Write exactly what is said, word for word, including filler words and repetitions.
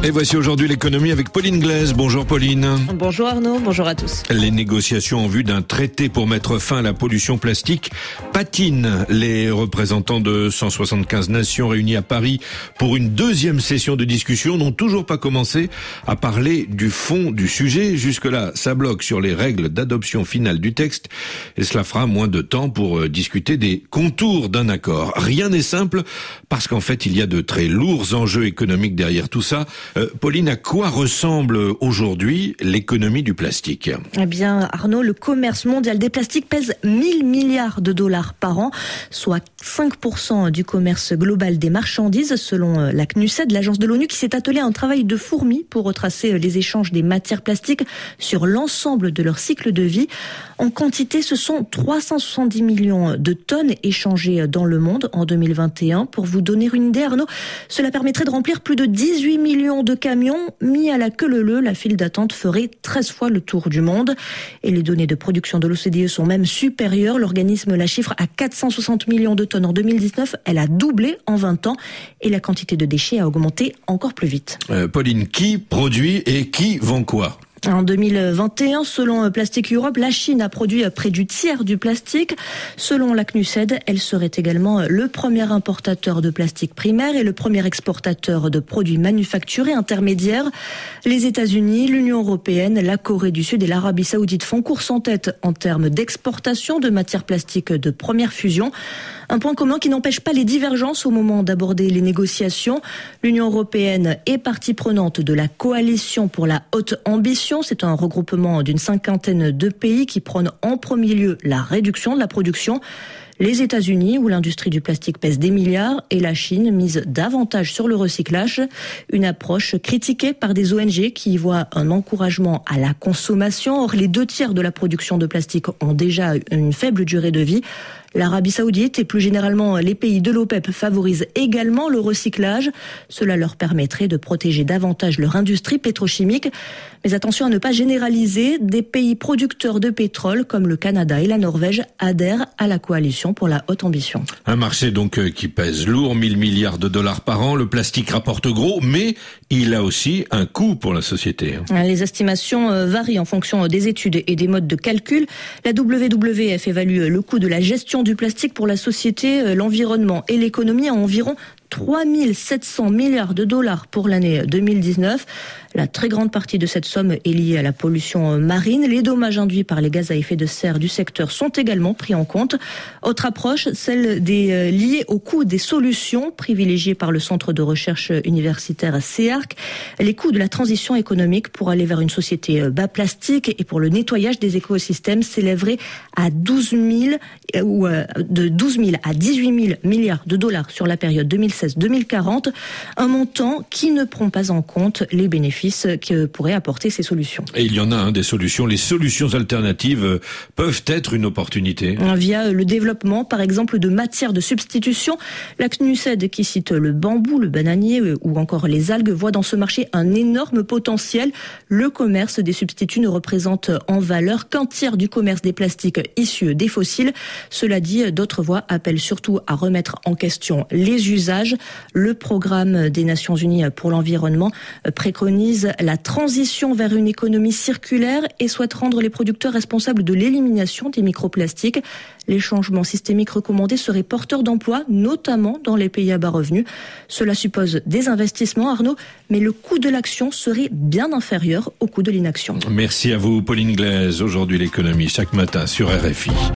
Et voici aujourd'hui l'économie avec Pauline Glaise. Bonjour Pauline. Bonjour Arnaud, bonjour à tous. Les négociations en vue d'un traité pour mettre fin à la pollution plastique patinent. Les représentants de cent soixante-quinze nations réunis à Paris pour une deuxième session de discussion n'ont toujours pas commencé à parler du fond du sujet. Jusque-là, ça bloque sur les règles d'adoption finale du texte et cela fera moins de temps pour discuter des contours d'un accord. Rien n'est simple parce qu'en fait, il y a de très lourds enjeux économiques derrière tout ça. Euh, Pauline, à quoi ressemble aujourd'hui l'économie du plastique ? Eh bien, Arnaud, le commerce mondial des plastiques pèse mille milliards de dollars par an, soit cinq pour cent du commerce global des marchandises, selon la C N U S E D, l'agence de l'ONU, qui s'est attelée à un travail de fourmi pour retracer les échanges des matières plastiques sur l'ensemble de leur cycle de vie. En quantité, ce sont trois cent soixante-dix millions de tonnes échangées dans le monde en deux mille vingt et un. Pour vous donner une idée, Arnaud, cela permettrait de remplir plus de dix-huit millions de camions. Mis à la queue leu-leu, la file d'attente ferait treize fois le tour du monde. Et les données de production de l'O C D E sont même supérieures. L'organisme la chiffre à quatre cent soixante millions de tonnes en deux mille dix-neuf. Elle a doublé en vingt ans et la quantité de déchets a augmenté encore plus vite. Euh, Pauline, qui produit et qui vend quoi ? En deux mille vingt et un, selon Plastic Europe, la Chine a produit près du tiers du plastique. Selon la C N U S E D, elle serait également le premier importateur de plastique primaire et le premier exportateur de produits manufacturés intermédiaires. Les États-Unis, l'Union européenne, la Corée du Sud et l'Arabie saoudite font course en tête en termes d'exportation de matières plastiques de première fusion. Un point commun qui n'empêche pas les divergences au moment d'aborder les négociations. L'Union européenne est partie prenante de la coalition pour la haute ambition. C'est un regroupement d'une cinquantaine de pays qui prônent en premier lieu la réduction de la production. Les États-Unis, où l'industrie du plastique pèse des milliards, et la Chine mise davantage sur le recyclage. Une approche critiquée par des O N G qui y voient un encouragement à la consommation. Or, les deux tiers de la production de plastique ont déjà une faible durée de vie. L'Arabie saoudite et plus généralement les pays de l'OPEP favorisent également le recyclage. Cela leur permettrait de protéger davantage leur industrie pétrochimique. Mais attention à ne pas généraliser. Des pays producteurs de pétrole comme le Canada et la Norvège adhèrent à la coalition pour la haute ambition. Un marché donc qui pèse lourd, mille milliards de dollars par an. Le plastique rapporte gros, mais il a aussi un coût pour la société. Les estimations varient en fonction des études et des modes de calcul. La W W F évalue le coût de la gestion du plastique pour la société, l'environnement et l'économie à environ trois mille sept cents milliards de dollars pour l'année deux mille dix-neuf. La très grande partie de cette somme est liée à la pollution marine. Les dommages induits par les gaz à effet de serre du secteur sont également pris en compte. Autre approche, celle des liée au coût des solutions privilégiées par le Centre de recherche universitaire C E A R C. Les coûts de la transition économique pour aller vers une société bas plastique et pour le nettoyage des écosystèmes s'élèveraient à douze mille ou de douze mille à dix-huit mille milliards de dollars sur la période deux mille seize deux mille quarante, un montant qui ne prend pas en compte les bénéfices que pourraient apporter ces solutions. Et il y en a hein, des solutions. Les solutions alternatives peuvent être une opportunité. Via le développement, par exemple, de matières de substitution. La C N U S E D, qui cite le bambou, le bananier ou encore les algues, voit dans ce marché un énorme potentiel. Le commerce des substituts ne représente en valeur qu'un tiers du commerce des plastiques issus des fossiles. Cela dit, d'autres voix appellent surtout à remettre en question les usages. Le programme des Nations Unies pour l'environnement préconise la transition vers une économie circulaire et souhaite rendre les producteurs responsables de l'élimination des microplastiques. Les changements systémiques recommandés seraient porteurs d'emplois, notamment dans les pays à bas revenus. Cela suppose des investissements, Arnaud, mais le coût de l'action serait bien inférieur au coût de l'inaction. Merci à vous, Pauline Glaise. Aujourd'hui, l'économie, chaque matin sur R F I.